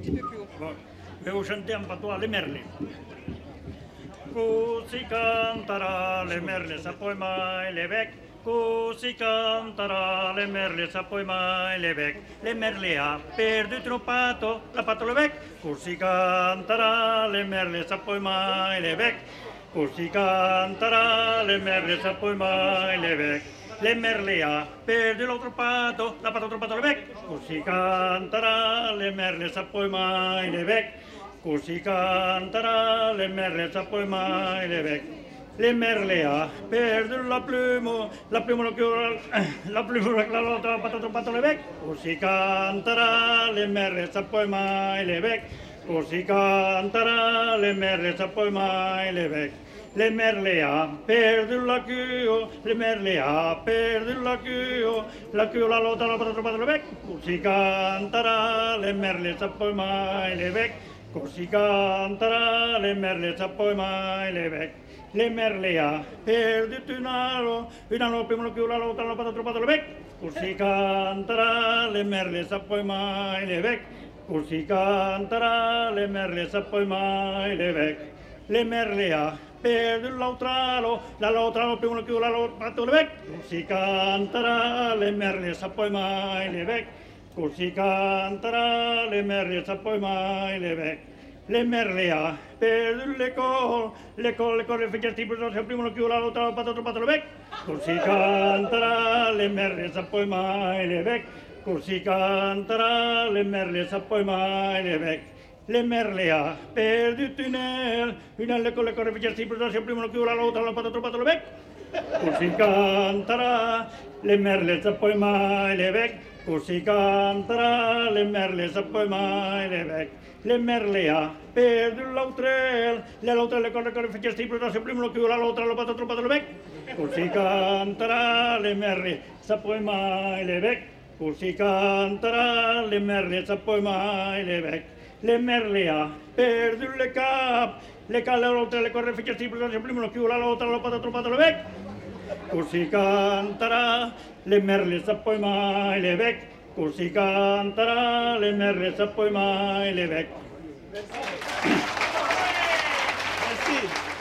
petit peu plus haut. Bon. Je vais vous chanter en patois les merles. Così canterà le merle, sa poi mai le bec. Così canterà le merle, sa poi mai le bec. Le merle ha perduto un pato, la pato le bec. Così canterà le merle, sa poi mai le bec. Così canterà le merle, sa poi mai le bec. Le merle ha perduto l'altro pato, la pato otro pato le bec. Così canterà le merle, sa poi mai le bec. Così canterà le merle, sa poi mai le bec. Le merle ha perduto la plume lo chiude, la plume la l'altra pato le bec. Così canterà le merle, sa poi mai le bec. Così canterà le merle, sa poi mai le bec. Le merle ha perduto la queue, le merle ha perduto la queue la lotta la pato le bec. Così canterà le merle, sa poi mai le bec. Così canterà le merle, sa poi mai le bec. Le merle ha perduto un alo prima lo chiude la lotta la pato le bec. Così canterà le merle, sa poi mai le bec. Così canterà le merle, sa poi mai le bec. Le merle ha perduto l'altro la lotta prima lo chiude la lotta pato le bec. Così canterà le merle, sa poi mai le bec. Così canterà le merle, sa poi mai le bec. Le merle ha perduto le fece tipo se prima lo chiude la lotta la pato le bec. Così canterà le merle, sa poi mai le bec. Così canterà le merle, sa poi mai le bec. Le merle ha perduto le corre fece tipo se prima lo chiude la lotta la pato le bec. Così canterà le merle, sa poi mai le bec. Così canterà le merle, sa poi mai le bec. Le merle ha perduto l'autrel, le corre fece tipo se prima lo chiude la lotta la pato le bec. Così canterà le merle, sa poi mai le bec. Così canterà le merle, sa poi mai le bec. Le merle ha perduto le lotte le corre fece tipo se prima lo chiude la lotta la pato le bec. Così canterà le merle, sa poi mai le bec. Così canterà le merle, sa poi mai le bec. Merci.